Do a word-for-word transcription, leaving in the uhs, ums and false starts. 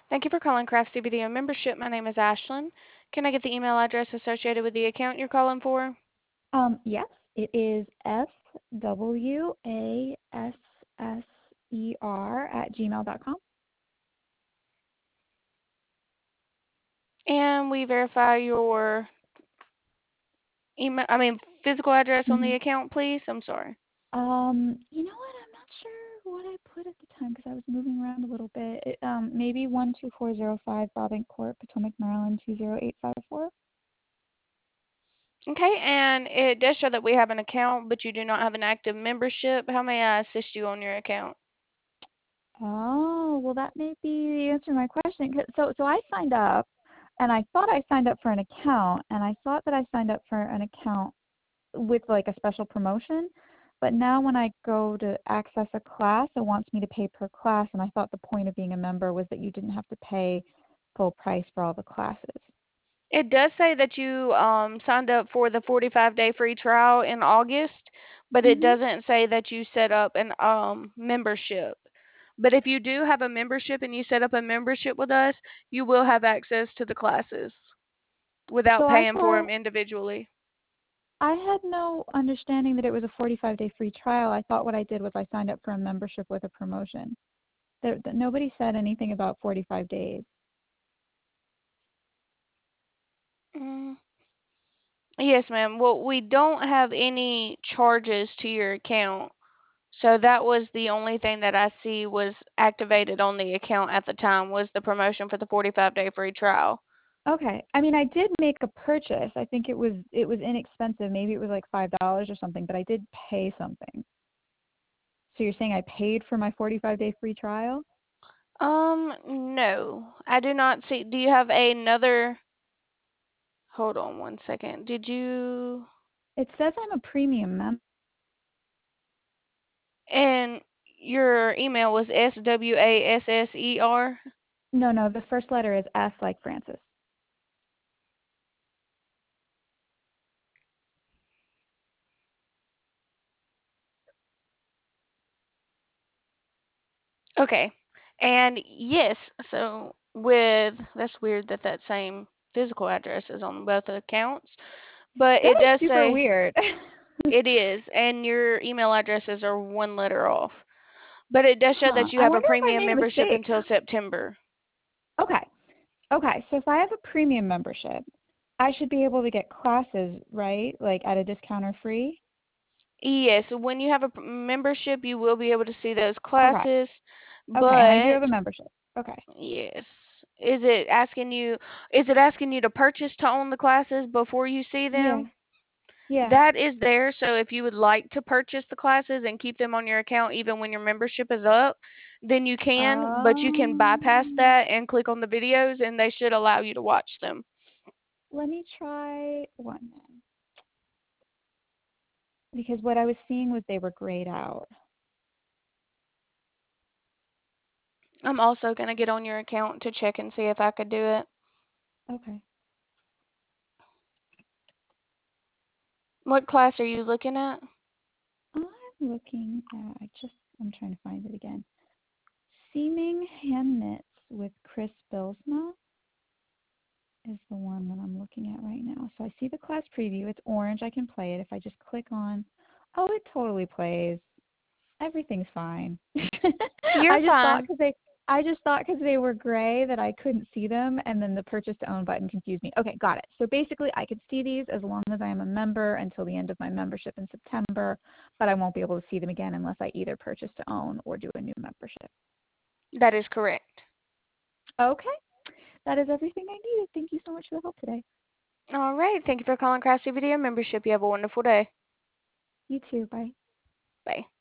Thank you for calling Craftsy Video Membership. My name is Ashlyn. Can I get the email address associated with the account you're calling for? Um, yes, it is S W A S S E R at gmail dot com. And we verify your email, I mean, physical address on the Mm-hmm. account, please. I'm sorry. Um, you know what? I'm not sure what I put at the time because I was moving around a little bit. It, um, maybe one two four zero five Bobbing Court, Potomac, Maryland two zero eight five four. Okay, and it does show that we have an account, but you do not have an active membership. How may I assist you on your account? Oh, well, that may be the answer to my question. 'Cause- So, so I signed up, and I thought I signed up for an account, and I thought that I signed up for an account with like a special promotion. But now when I go to access a class, it wants me to pay per class, and I thought the point of being a member was that you didn't have to pay full price for all the classes. It does say that you um, signed up for the forty-five day free trial in August, but it Mhm. doesn't say that you set up an um, membership. But if you do have a membership and you set up a membership with us, you will have access to the classes without So I paying for them thought individually. I had no understanding that it was a forty-five day free trial. I thought what I did was I signed up for a membership with a promotion. There, th- nobody said anything about forty-five days. Mm. Yes, ma'am. Well, we don't have any charges to your account. So that was the only thing that I see was activated on the account at the time was the promotion for the forty-five day free trial. Okay. I mean, I did make a purchase. I think it was it was inexpensive. Maybe it was like five dollars or something, but I did pay something. So you're saying I paid for my forty-five day free trial? Um, no. I do not see. Do you have another? Hold on one second. Did you? It says I'm a premium member. And your email was S W A S S E R? No, no, the first letter is S like Francis. Okay. And yes, so with that's weird that that same physical address is on both accounts, but That it is does super say weird. it is, and your email addresses are one letter off. But it does show Huh. that you I have a wonder if I premium made a membership mistake. until September. Okay. Okay. So if I have a premium membership, I should be able to get classes, right? Like at a discount or free? Yes, when you have a p- membership, you will be able to see those Okay. classes, Okay. And I do but have a membership. Okay. yes. Is it asking you is it asking you to purchase to own the classes before you see Yeah. them? Yeah. That is there, so if you would like to purchase the classes and keep them on your account even when your membership is up, then you can, but you can bypass Um, that and click on the videos and they should allow you to watch them. let me try one then. Because what I was seeing was they were grayed out. I'm also going to get on your account to check and see if I could do it. Okay. What class are you looking at? I'm looking at, I just, I'm trying to find it again. Seaming Hand Knits with Chris Bilsma is the one that I'm looking at right now. So I see the class preview. It's orange. I can play it. If I just click on, oh, it totally plays. Everything's fine. You're I just thought fine. because they, I just thought because they were gray that I couldn't see them, and then the purchase to own button confused me. Okay, got it. So basically, I could see these as long as I am a member until the end of my membership in September, but I won't be able to see them again unless I either purchase to own or do a new membership. That is correct. Okay, that is everything I needed. Thank you so much for the help today. All right. Thank you for calling Craftsy Video Membership. You have a wonderful day. You too. Bye. Bye.